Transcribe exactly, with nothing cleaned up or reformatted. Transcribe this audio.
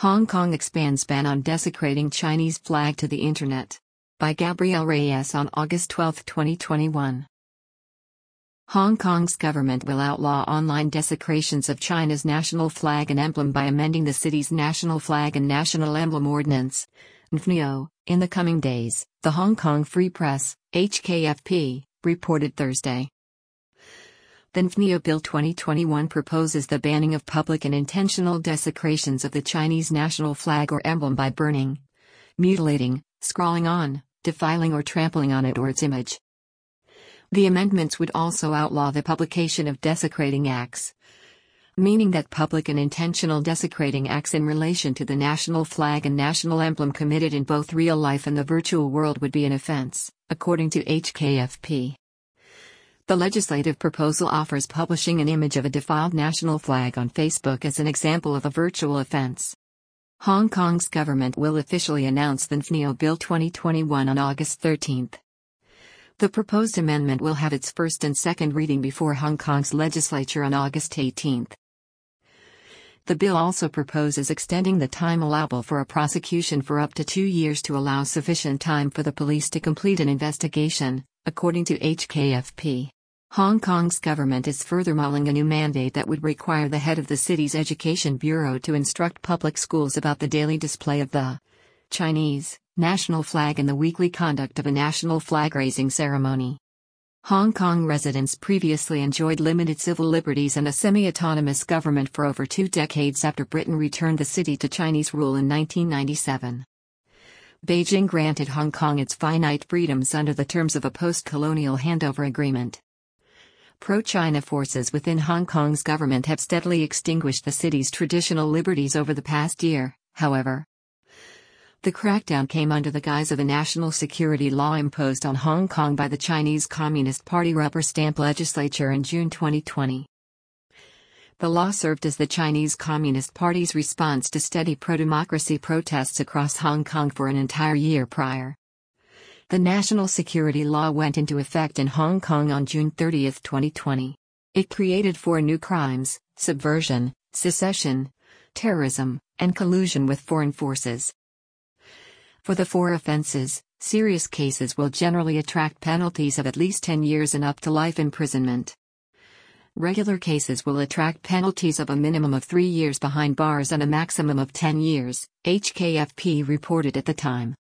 Hong Kong expands ban on desecrating Chinese flag to the internet. By Gabrielle Reyes on August twelfth, twenty twenty-one. Hong Kong's government will outlaw online desecrations of China's national flag and emblem by amending the city's national flag and national emblem ordinance, N F N O, in the coming days, the Hong Kong Free Press, H K F P, reported Thursday. The N F N O Bill twenty twenty-one proposes the banning of public and intentional desecrations of the Chinese national flag or emblem by burning, mutilating, scrawling on, defiling or trampling on it or its image. The amendments would also outlaw the publication of desecrating acts, meaning that public and intentional desecrating acts in relation to the national flag and national emblem committed in both real life and the virtual world would be an offense, according to H K F P. The legislative proposal offers publishing an image of a defiled national flag on Facebook as an example of a virtual offense. Hong Kong's government will officially announce the N F N O Bill twenty twenty-one on August thirteenth. The proposed amendment will have its first and second reading before Hong Kong's legislature on August eighteenth. The bill also proposes extending the time allowable for a prosecution for up to two years to allow sufficient time for the police to complete an investigation, according to H K F P. Hong Kong's government is further mulling a new mandate that would require the head of the city's education bureau to instruct public schools about the daily display of the Chinese national flag and the weekly conduct of a national flag-raising ceremony. Hong Kong residents previously enjoyed limited civil liberties and a semi-autonomous government for over two decades after Britain returned the city to Chinese rule in nineteen ninety-seven. Beijing granted Hong Kong its finite freedoms under the terms of a post-colonial handover agreement. Pro-China forces within Hong Kong's government have steadily extinguished the city's traditional liberties over the past year, however. The crackdown came under the guise of a national security law imposed on Hong Kong by the Chinese Communist Party rubber stamp legislature in June twenty twenty. The law served as the Chinese Communist Party's response to steady pro-democracy protests across Hong Kong for an entire year prior. The national security law went into effect in Hong Kong on June thirtieth, twenty twenty. It created four new crimes: subversion, secession, terrorism, and collusion with foreign forces. For the four offenses, serious cases will generally attract penalties of at least ten years and up to life imprisonment. Regular cases will attract penalties of a minimum of three years behind bars and a maximum of ten years, H K F P reported at the time.